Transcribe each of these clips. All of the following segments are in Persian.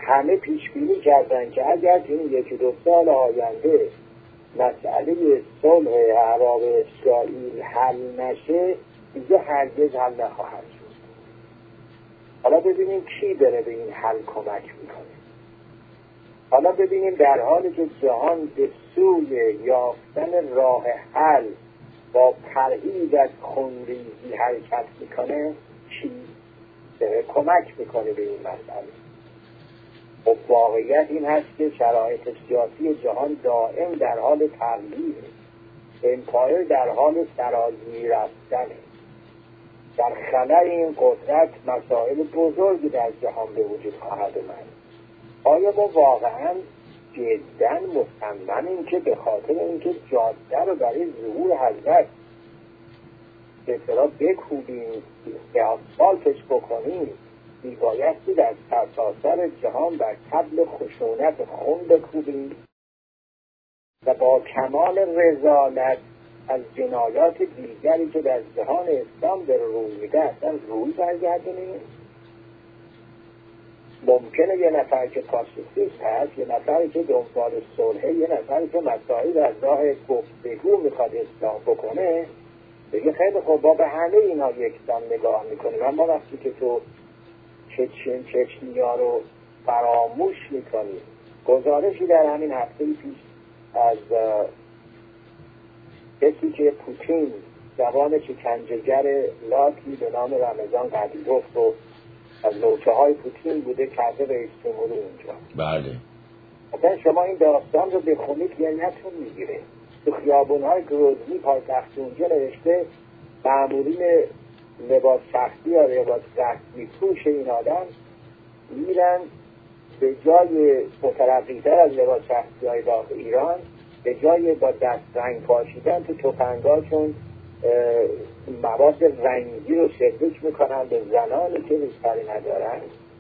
همه پیش بینی کردن که اگر این 1-2 سال آینده مسئله صلح عرب اسرائیل حل نشه دیگه هرگز حل نخواهد شد. حالا ببینیم کی بره به این حل کمک میکنه. حالا ببینیم در حالی که جهان به سوی یافتن راه حل با پرهیز از خونریزی حرکت میکنه، کی بره کمک میکنه به این مسئله. خب واقعیت این هست که شرایط سیاسی جهان دائم در حال تغییره، امپایر در حال سرازیر رفتنه. در خلأ این قدرت مسائل بزرگی در جهان به وجود خواهد اومد. آیا ما واقعا جدا مصممیم که به خاطر اینکه جاده رو برای ظهور حضرت به اصطلاح بکوبیم، به آسفالتش بکنیم، میبایستی در سرتاسر جهان بر طبل خشونت خون بکوبیم و با کمال رذالت از جنایات دیگری که در جهان اسلام در روی میده اصلا روی برگردونیم؟ ممکنه یه نفر که پاسیفیست هست، یه نفری که دنبال صلحه، یه نفری که مسائل از راه گفتگو میخواد اصلاح بکنه بگه خیلی خوب با به همه اینا یکسان نگاه میکنیم، اما وقتی که تو چچنیا رو فراموش میکنی. گزارشی در همین هفته پیش از کسی که پوتین جوان شکنجهگر لاکی به نام رمضان قدیروف و از نوچه های پوتین بوده کرده رئیس جمهور اونجا. بله. مثلا شما این داستان رو بخونید یه نتون میگیره. تو خیابون های گروزنی پایتخت اونجا نوشته مامورین لباس شخصی یا لباس رسمی پوش این آدم میرن به جای مترقی‌تر از لباس شخصی های داخل ایران، به جای با دست رنگ پاشیدن تو تفنگاشون مواد رنگی رو شلیک میکنن به زنانی که ریشتری ندارن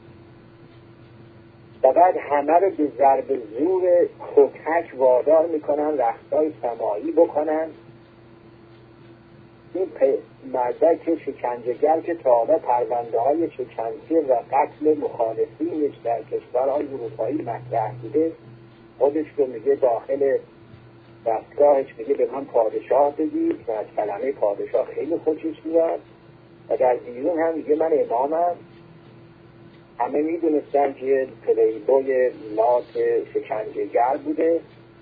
و بعد همه رو به ضرب زور کتک وادار میکنن رقصای سماعی بکنن. این مردک شکنجهگر که تا حالا پرونده های شکنجه و قتل مخالفینش در کشورهای اروپایی مطرح بوده، خودش رو میگه داخل دستگاهش میگه به من پادشاه بگید و از کلمه پادشاه خیلی خوشش میاد و در بیرون هم میگه من امامم. همه میدونستن که پلیبوی لات شکنجهگر بوده.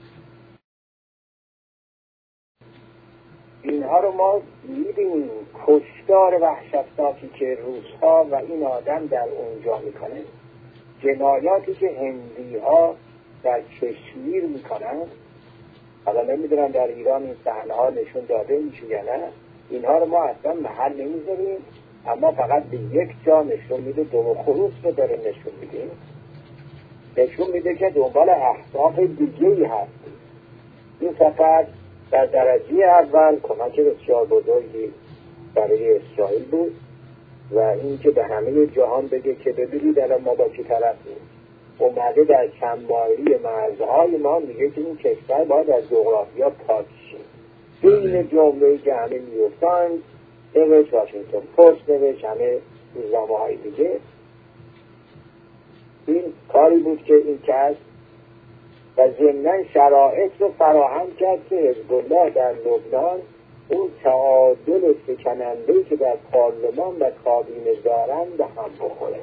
اینها رو ما میبینیم، کشتار وحشتناکی که روس‌ها و این آدم در اونجا میکنه، جنایاتی که هندی ها در کشمیر میکنن. حالا نمیدونم در ایران این صحنه ها نشون داده میشه یا نه، اینها رو ما اصلا محل نمیذاریم، اما فقط به یک جا نشون میده، دو خروس رو داره نشون میده، نشون میده که دنبال اهداف دیگه‌ای هست. این فقط در درجه اول کمک بسیار بزرگی برای اسرائیل بود و این که به همه جهان بگه که ببینید الان ما با کی طرفیم. اومده در چندمایلی مرزهای ما میگه که این کشور باید از جغرافیا پاک شه. این جمله که همه نیویورک نوشت، واشنگتن پست نوشت، همه روزنامه‌های دیگه. این کاری بود که این کس و ضمناً شرایط رو فراهم کرد که حزب الله در لبنان اون تعادل شکننده‌ای که در پارلمان و کابینه دارن به هم بخوره.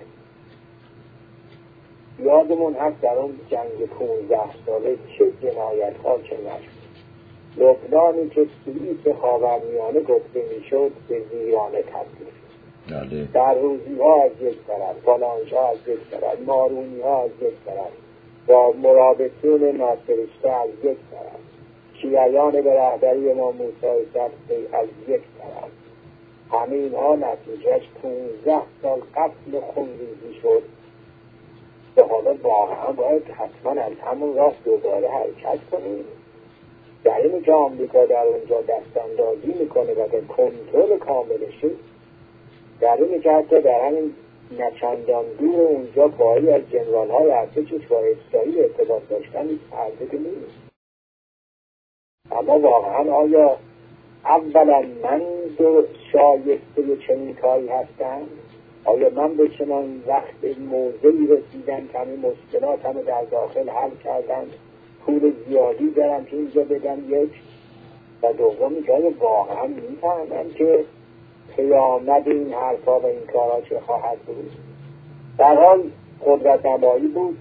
یادمون هست در اون جنگ 15 ساله چه جنایت‌ها چه نشد. لبنانی که سوئیس خاورمیانه گفته میشد به ویرانه تبدیل شد. در روزی‌ها از یک طرف، فلانج‌ها از یک طرف، مارونی‌ها از یک طرف و مرابطون ناصرشته از یک طرف، شیعیان به رهبری امام موسی صدقی از یک طرف. همه اینها نتیجهش 15 سال قتل خونریزی شد که حالا واقعا باید حتما از همون راه دوباره حرکت کنیم. در این که آمریکا در اونجا دستاندازی میکنه و به کنترل کاملشه، در این که حتی در همین نچندان دور اونجا پایی از جنرال های ارتشش با اسرائیل ارتباط داشتن هیچ تردیدی نیست. اما واقعا آیا اولا من شایسته چنین کاری هستم؟ آیا من به چنان وقت موضعی رسیدم که همین مشکلاتم رو در داخل حل کردم، پول زیادی دارم که اینجا بدم یک، و دومی که آیا واقعا میفهمم که پیامد این حرفا و این کارها چه خواهد بود. در حال قدرت نمایی بود،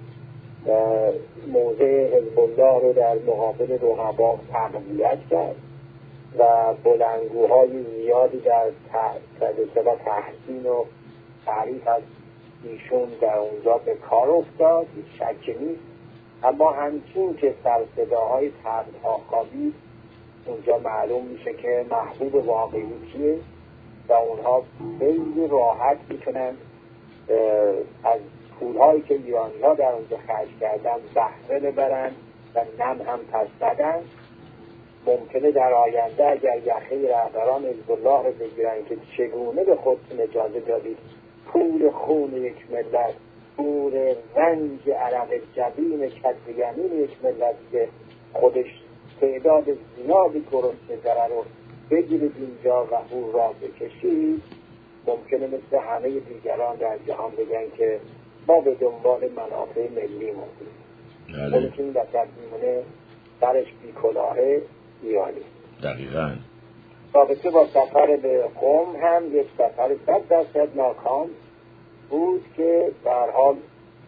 موضع حزب الله رو در مقابل رقبا تقویت کرد و بلندگوهای زیادی در تحسین و تعریف از ایشون در اونجا به کار افتاد، شک نیست. اما همچین که سرصداهای تردها خوابید، اونجا معلوم میشه که محبوب واقعی کیه و اونها خیلی راحت میتونن از پولهایی که ایرانی‌ها در اونجا خرج کردن بهره ببرن و نم هم پس بدن. ممکنه در آینده اگر یخه رهبران حزب الله رو بگیرن که چگونه به خودتون اجازه دادید پول خون یک ملت، پول رنج عرق جبین کدریمین یک ملت که خودش تعداد زیادی گرسنه داره رو بگیرید اینجا و او را بکشید، ممکنه مثل همه دیگران در جهان بگن که ما به دنبال منافع ملی موندیم. خودش این وسط میمونه برش بیکلاهه ایرانی. دقیقاً. رابطه با سفر به قم هم یک سفر 100% ناکام بود که در حال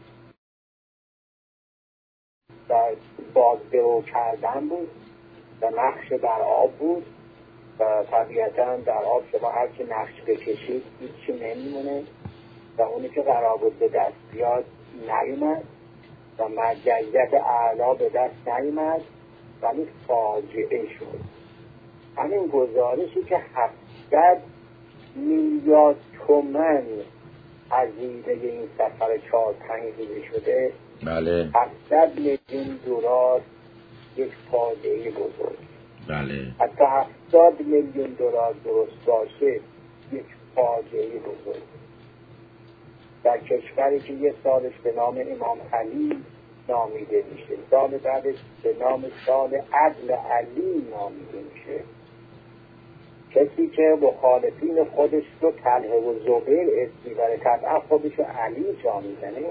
در بازدرو کردن بود و نقش در آب بود و طبیعتاً در آب شما هرچی نقش بکشید هیچی نمیمونه و اونی که قرار بود به دست بیاد نیومد و مرجعیت اعلا به دست نیومد و این فاجعه شد. همین گزارشی که 700 میلیارد تومان هزینه این سفر 4-5 روزه شده، بله 700 میلیون دلار یک فاجعه بزرگ. بله حتی 70 میلیون دلار درست باشه یک فاجعه بزرگ. در کشوری که یه سالش به نام امام علی نامیده میشه، سال بعدش به نام سال عدل علی نامیده میشه، کسی که مخالفین خودش رو طلحه و زبیر اسمی بره طبعا خودش رو علی جا میزنه.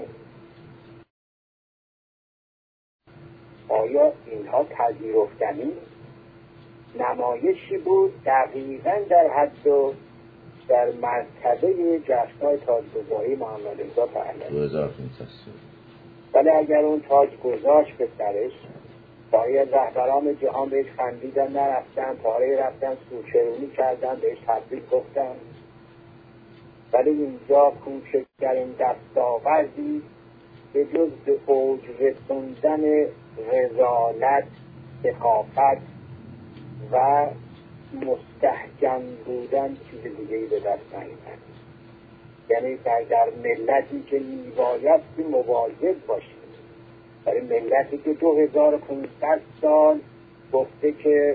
آیا اینها پذیرفتنی؟ نمایشی بود دقیقاً در حد و در مرتبه جشن‌های تاجگذاری محمد رضا پهلوی. ولی اگر اون تاج گذاشت به سرش، باید رهبران جهان بهش خندیدن، نرفتن، پاره رفتن، سوچرونی کردن، بهش تبریک گفتن. ولی اینجا کوچکترین دستاوردی به جز به اوج رسوندن رذالت، سخافت و مستحکم بودن چیز دیگه‌ای به دست نیامد. یعنی در ملتی که میبایستی مواظب باشید، برای ملتی که 2500 سال گفته که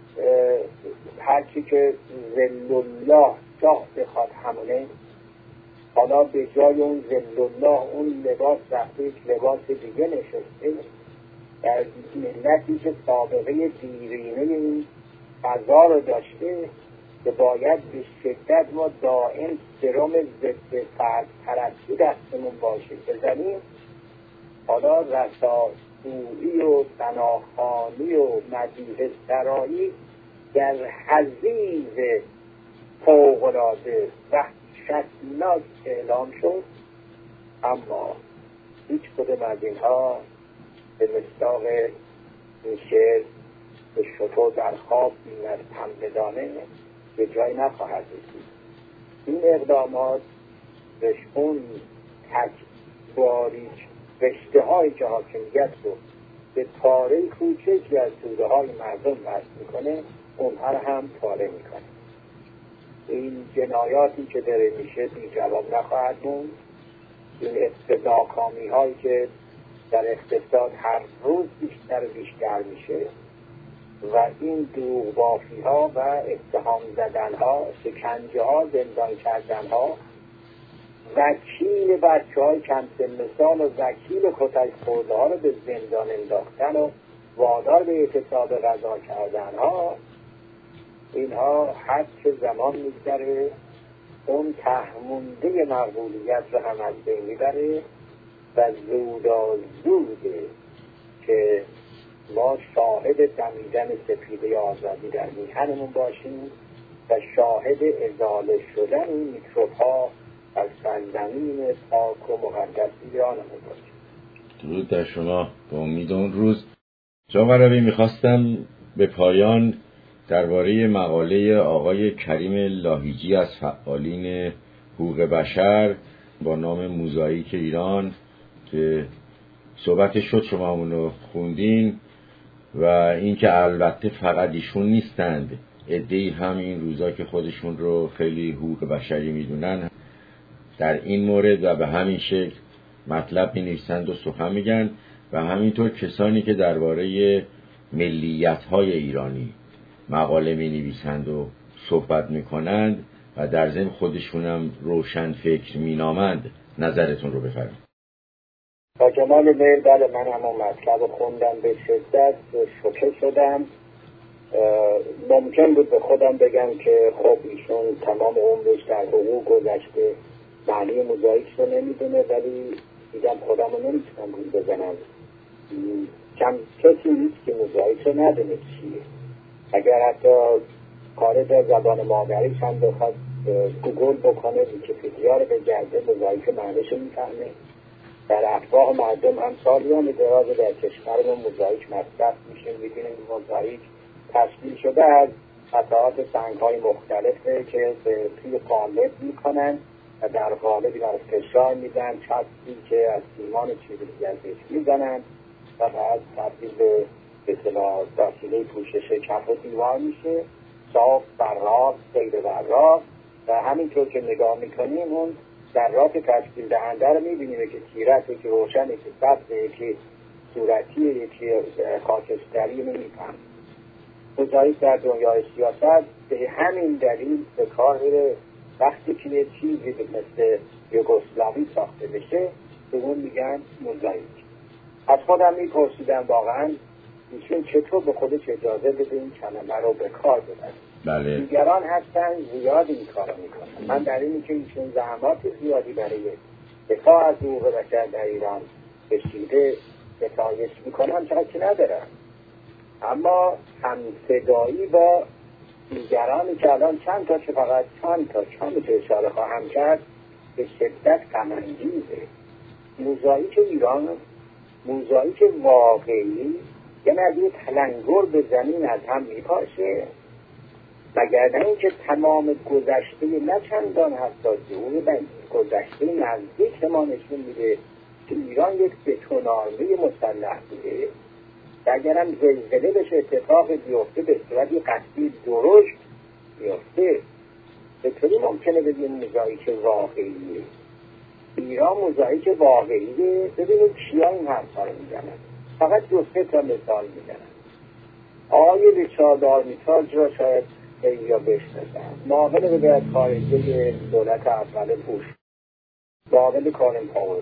هرچی که ذل الله شاه بخواد همونه، حالا به جای اون ذل الله اون لباس رفته یک لباس دیگه نشسته. در ملتی که سابقه دیرینه این فضا رو داشته که باید به شدت ما دائم سرم ضد فرد پرستی دستمون باشه بزنیم، حالا رساسویی و ثناخوانی و مدیح سرایی در حضیض فوق‌العاده وحشتناک اعلام شد. اما هیچ کدوم از اینها به مصداق این شعر به شطور در خواب بیند همدانه به جای نخواهد رسید. این اقدامات رشقون تکباریک رشته هایی که حاکمیت رو به پاره کوچکی از توده های مردم وصل میکنه، اونها هم پاره میکنه. این جنایاتی که داره میشه بی جواب نخواهد موند. این ناکامی هایی که در اقتصاد هر روز بیشتر و بیشتر میشه و این دروغ بافی ها و اتهام زدن ها، شکنجه ها، زندان کردن ها، وکیل بچه های کم سن سال و وکیل کتک خورده ها رو به زندان انداختن و وادار به اعتصاب غذا کردن ها، اینها هر چه زمان میگذره اون تهمونده مقبولیت رو هم از بین میبره و زوده که ما شاهد دمیدن سپیده آزادی در میهنمون باشیم و شاهد ازاله شدن این میکروب ها از سرزمین پاک و مقدس ایرانمون باشیم. درود در شما. به امید اون روز. جناب عربی، میخواستم به پایان درباره مقاله آقای کریم لاهیجی از فعالین حقوق بشر با نام موزاییک ایران که صحبت شد، شما اونو خوندین، و اینکه البته فقط ایشون نیستند، عده‌ای هم این روزا که خودشون رو خیلی حقوق بشری میدونن در این مورد و به همین شکل مطلب می‌نویسند و سخن میگن، و همینطور کسانی که درباره ملیت‌های ایرانی مقاله می‌نویسند و صحبت می‌کنند و در ضمن خودشونم روشن فکر مینامند. نظرتون رو بفرمایید. با جمال میل، بله، من همون مطلب خوندم، به شدت شوکه شدم. ممکن بود به خودم بگم که خب ایشون تمام عمرش در حقوق گذشته، معنی موزاییک رو نمیدونه، ولی دیدم خودم رو نمیتونم روی بزنم. کسی نیست که موزاییک رو ندونه چیه. اگر حتی خارج از زبان مادریش هم بخواد گوگل بکنه، ویکی‌پدیا رو بگرده، موزاییک معنیش رو میفهمه. در افواه مردم هم سالیان دراز در کشورمون موزاییک مصرف میشه. می‌بینیم موزاییک تشکیل شده از قطعات سنگ‌های مختلفه که توی قالب میکنن و در قالب اینا رو فشار میدن، چسبی که از سیمان چیزی از بهش میزنن و بعد تبدیل به اصطلاح وسیله پوشش کف و دیوار میشه، صاف، براق، غیر براق. و همینطور که نگاه میکنیم اون ذرات تشکیل دهنده رو میبینیم که تیرته، که روشنه، که سبزه، که صورتیه، که خاکستری نمیفهم. موزاییک در دنیای سیاست به همین دلیل به کار میره. وقتی که یه چیزی مثل یوگسلاوی ساخته بشه به اون میگن موزاییک. از خودم میپرسیدم واقعا ایشون چطور به خودش اجازه بده این کلمه رو به کار ببره. بله. دیگران هستن زیاد این کارو میکنن. من در اینی که ایشون زحمات زیادی برای دفاع از حقوق بشر در ایران کشیده ستایش میکنم، شکی ندارم، اما همصدایی با دیگرانی که الان چند تا اشاره خواهم کرد به شدت غم‌انگیزه. موزاییک ایران، موزاییک واقعی، یعنی از یه تلنگر به زمین از هم میپاشه، وگرنه اینکه تمام گذشته نه چندان حتی جهور گذشته نزدیک ما نشون میده که ایران یک بتون‌آرمه مسلح بوده. اگرم زلزله بشه، اتفاق بیفته به صورتی قطعی درشت بیفته، به طوری ممکنه بگیم موزاییک واقعیه. ایران موزاییک واقعیه. ببینید کیا این حرفا رو میزنن. فقط 2-3 تا مثال میزنن. آقای ریچارد آرمیتاژ را شاید یا بشناسن، معاون وزارت خارجه دولت اول بوش، معاون کارن پاور،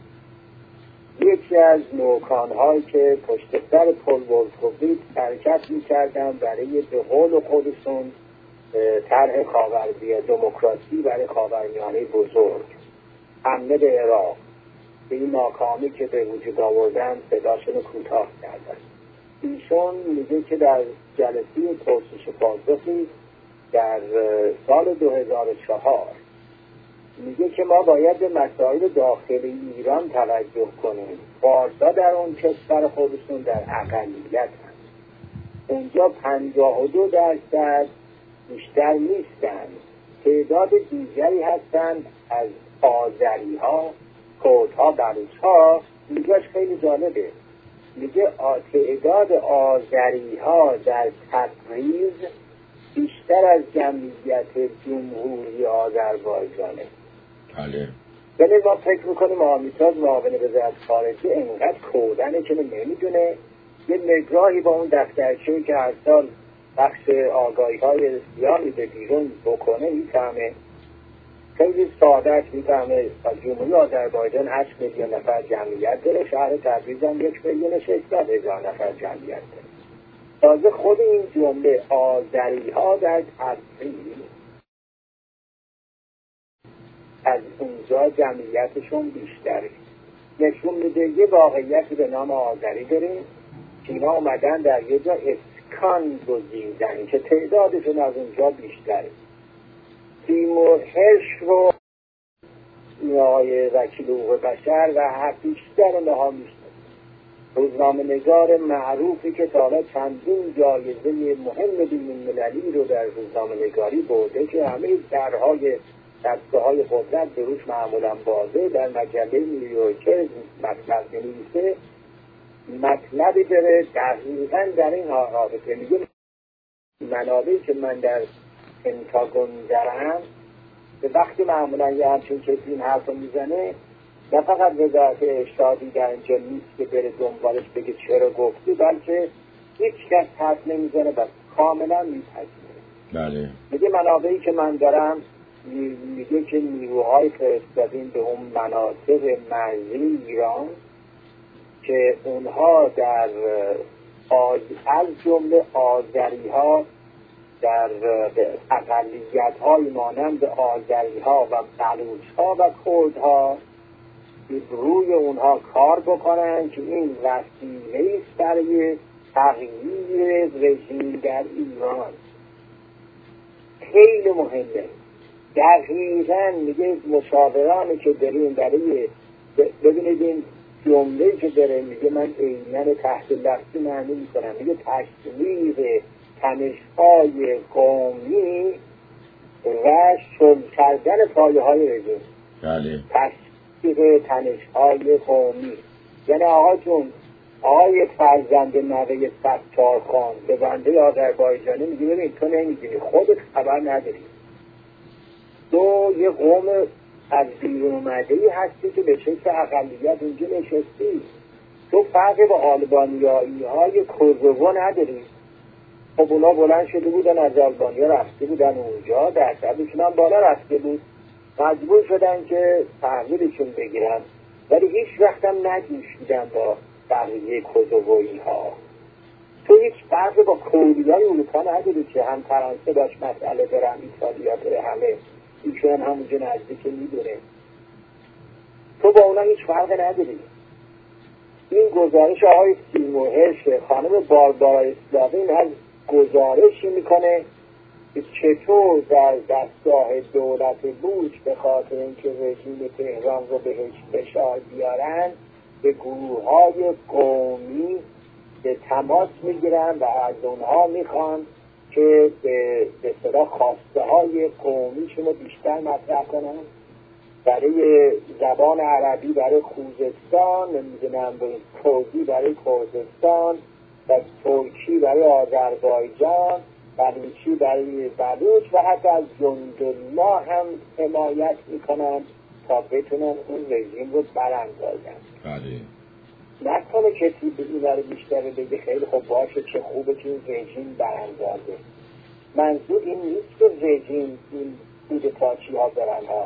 یکی از نوکان‌هایی که پشت سر پل ولفویت حرکت می‌کردن برای به قول خودشون طرح خاورمیانه، دموکراسی برای خاورمیانه بزرگ، حمله به عراق. به این ناکامی که به وجود آوردن صداشون کوتاه کردن. ایشون میگه که در جلسه پرسش و پاسخی در سال 2004 میگه که ما باید به مسائل داخلی ایران توجه کنیم. فارسا در اون کشور خودشون در اقلیت هست. اونجا 52% بیشتر نیستن. تعداد دیگری هستند از آذری ها، کرد ها، بلوچ ها. اینجاش خیلی جالبه. میگه تعداد آذری ها در تبریز بیشتر از جمعیت جمهوری آذربایجانه. بله. یعنی ما فکر میکنیم آرمیتاژ معاون وزارت خارجه انقدر کودنه که نمیدونه یه نگاهی با اون دفترچه‌ای که هر سال بخش آگاهی‌های سیاه میده بیرون بکنه میفهمه. خیلی ساده میفهمه از جمهوری آذربایجان 8 میلیون نفر جمعیت داره، شهر تبریز هم 1,600,000 نفر جمعیت داره. تازه خود این جمله آذری‌ها در تبریز از اونجا جمعیتشون بیشتره. نشون میده یه واقعیتی به نام آذری داریم که اینا اومدن در یه جا اسکان گزیدن که تعدادشون از اونجا بیشتره. تیمور هرش رو آقای وکیل حقوق بشر و بیشتر اونها میشنن. روزنامه نگار معروفی که تا حالا چندین جایزه مهم بین‌المللی رو در روزنامه نگاری برده که همه درهای دستگاه‌های قدرت به روش معمولا بازه، در مجله نیویورکر مطلب می‌نویسه، مطلبی داره دقیقاً در این رابطه. میگه منابعی که من در پنتاگون دارم به وقتی معمولا یه همچین کسی این حرف رو میزنه، نه فقط وزارت ارشادی در اینجا نیست که بره دنبالش بگه چرا گفتی، بلکه هیچ کس حرف نمیزنه و کاملا میپذیره. بله. میگه منابعی که من دارم، میگه که نیروهای فرستادین به اون مناطق مرزی ایران که اونها در از جمله آذری ها در اقلیت های مانند آذری ها و بلوچ ها و کرد ها روی اونها کار بکنن که این وسیله است برای تغییر رژیم در ایران. خیلی مهمه. دقیقاً میگه مشاورانی که داریم برای ببینید این جمله که داره میگه من عیناً تحت لفظی معنی میکنم، میگه تشویق تنش‌های قومی و شل کردن پایه‌های رژیم. بله. تشویق تنش‌های قومی یعنی آقا جون، آقای فرزند نوه ستارخان به بنده آذربایجانی میگه ببین تو نمیدونی، خودت خبر نداری، تو یه قوم از بیرون اومده‌ای هستی که به شکل اقلیت اونجا نشستی، تو فرق با آلبانیایی های کوزوو نداری. خب اونا بلند شده بودن از آلبانیا رفته بودن اونجا، درصدشون هم بالا رفته بود، مجبور شدن که تحویلشون بگیرن، ولی هیچ وقت هم نجوشیدن با بقیه کوزوویی ها. تو هیچ فرق با کوریای اروپا نداری که هم فرانسه باش مسئله دارن، ایتالیا داره، همه ایشون همونجا نزدیک میدونه. تو با اونا هیچ فرق نداری. این گزارش آقای تیمور هرش خانم باربارا اسلامی از گزارشی میکنه که چطور در دستگاه دولت بوش به خاطر اینکه رژیم تهران رو بهش فشار بیارن به گروه های قومی به تماس میگیرن و از اونها میخوان که به اصطلاح خواسته های قومیشون رو بیشتر مطرح کنن. برای زبان عربی برای خوزستان، نمیدونم کردی برای کردستان و ترکی برای آذربایجان، بلوچی برای بلوچ و حتی از جندالله هم حمایت میکنن تا بتونن اون رژیم رو براندازن. بله. نکنه کسی به این رو بیشتر بگه خیلی خوب باشه چه خوبه که این رژیم براندازه. منظور این نیست که رژیم این کودتاچی ها دارن ها.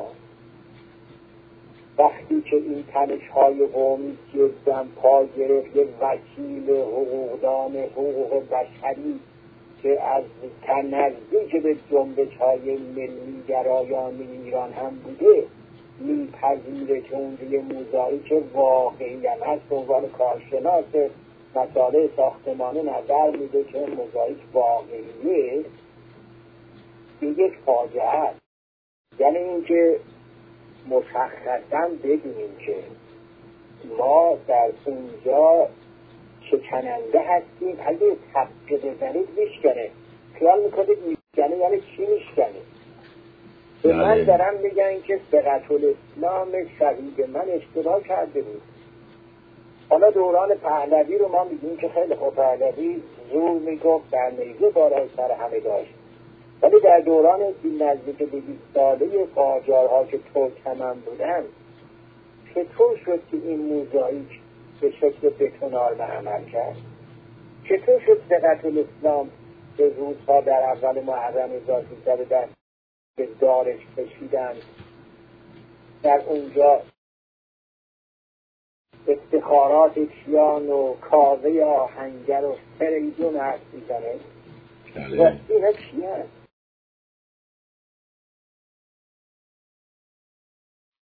وقتی که این تنش‌های قومی جداً پا گرفت، یه وکیل حقوقدان حقوق بشری که از نزدیک به جنبش‌های ملی گرایان ایران هم بوده میپذیره که اون یه موزاییک واقعی هم هست. به عنوان کارشناس مسائل ساختمانی نظر میده که موزاییک واقعیه، یک فاجعه است. یعنی اینکه مشخصاً ببینیم که ما در اونجا شکننده هستیم. اگه تبقه بزنید میشکنه. خیال میکنید میشکنه یعنی چی میشکنه؟ به من دارم میگن که ثقة الاسلام شهید من اشتباه کرده بود. حالا دوران پهلوی رو ما میگیم که خیلی خوب پهلوی زور میگفت، در نیزه بالای سر همه داشت، ولی در دوران نزدیک به 20 ساله قاجارها که ترک هم بودن چطور شد که این موزاییک به شکل بتونار به عمل کرد؟ چطور شد ثقة الاسلام به روزها در اول محرم 1300 دست به دارش کشیدن، در اونجا افتخارات کیان و کاوه آهنگر و فریدون حرف میزنه؟ اینا چی هست؟